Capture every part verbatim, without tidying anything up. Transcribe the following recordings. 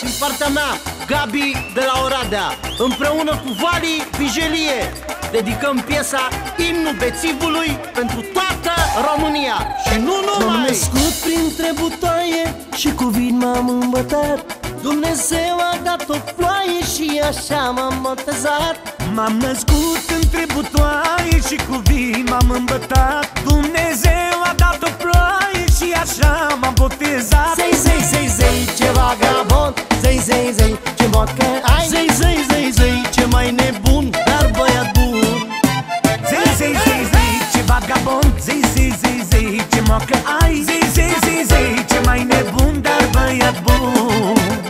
din partea mea, Gabi de la Oradea. Împreună cu Vali Vigelie dedicăm piesa Imnul Bețivului pentru toată România. Și nu numai! M-am născut printre butoaie și cu vin m-am îmbătat. Dumnezeu a dat o ploaie și așa m-am botezat. M-am născut între butoaie și cu vin m-am îmbătat. Dumnezeu a dat o ploaie și așa m-am botezat. Zei, zei, zei, zei, ce vagabond. Zei, zei, zei, ce vodcă ai. Zei, zei, zei, zei, ce mai nebun, dar băiat bun. Zei, zei, zei, zei, ce vagabond. Zei, zei, zei, zei, ce mocă ai. Zei, zei, zei, zei, ce mai nebun, dar băiat bun.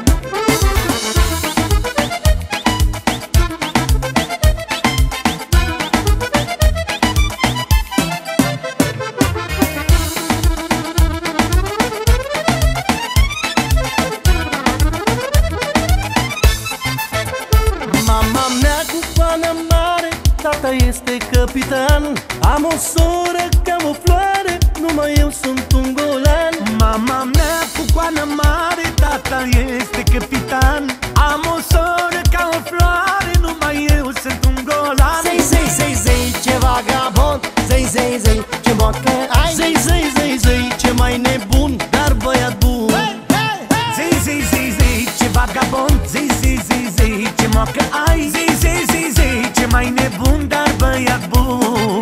Mama mea cu coană mare, tata este capitan. Am o soră ca o floare, numai eu sunt un golan. Mama mea cu coană mare, tata este capitan. Am o soră ca o floare, numai eu sunt un golan. Zei, zei, zei, zei, ce vagabond. Zei, zei, zei, ce vodcă ai. Zei, zei, zei, zei, ce mai nebun, dar băiat bun. Zei, zei, zei, zei, ce vagabond. Zei, zei, zei, zei, ce mocă ai. Zei, zei, zei, zei, ce mai nebun, dar băiat bun.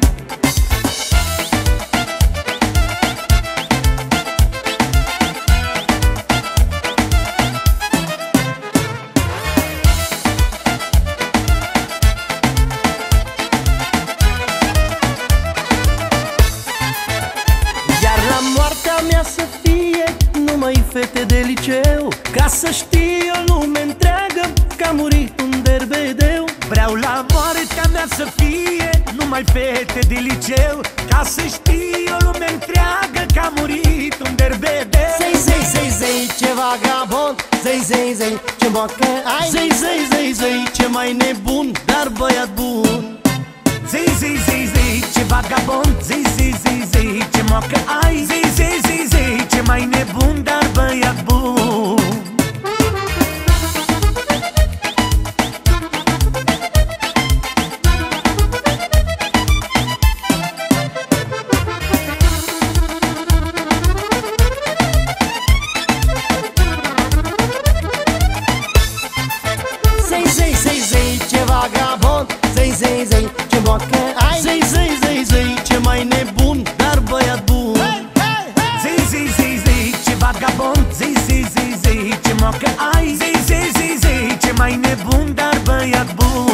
Iar la moartea mea să fie numai fete de liceu, ca să știe o lume întreagă că a murit un derbedeu. Vreau la moartea mea să fie numai fete de liceu, ca să știe o lume întreagă că a murit un derbedeu. Zei, zei, zei, zei, ce vagabond. Zei, zei, zei, ce vodcă ai. Zei, zei, zei, zei, ce mai nebun, dar băiat bun. Zei, zei, zei, zei, ce vagabond. Zei, zei, zei, zei, ce mocă ai. Zei, zei, zei, zei, ce mai nebun, dar băiat bun. Zei, zei, zei, zei, ce vagabond. Zei, zei, zei, ce vodcă ai. Zei, zei, zei, zei, ce mai nebun, dar băiat bun. Zei, zei, zei, zei, ce vagabond. Zei, zei, zei, zei, ce mocă ai. Zei, zei, zei, zei, ce mai nebun, dar băiat bun.